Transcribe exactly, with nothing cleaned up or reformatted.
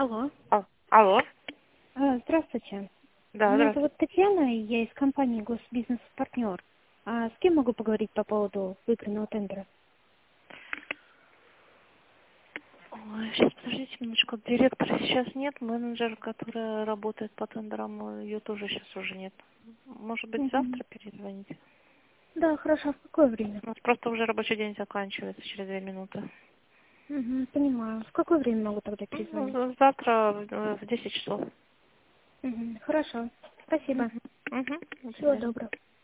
Алло. А, алло. А, Здравствуйте. Да, Меня здравствуйте. зовут Татьяна, и я из компании Госбизнес-партнер. А с кем могу поговорить по поводу выигранного тендера? Ой, сейчас, подождите минуточку. Директора сейчас нет, менеджер, которая работает по тендерам, ее тоже сейчас уже нет. Может быть, Мгм. завтра перезвоните? Да, хорошо. В какое время? У нас просто уже рабочий день заканчивается через две минуты. Угу, понимаю. В какое время могу тогда Ну, перезвонить? за- завтра в в десять часов. Угу, хорошо. Спасибо. Угу. Угу. До Всего свидания. доброго.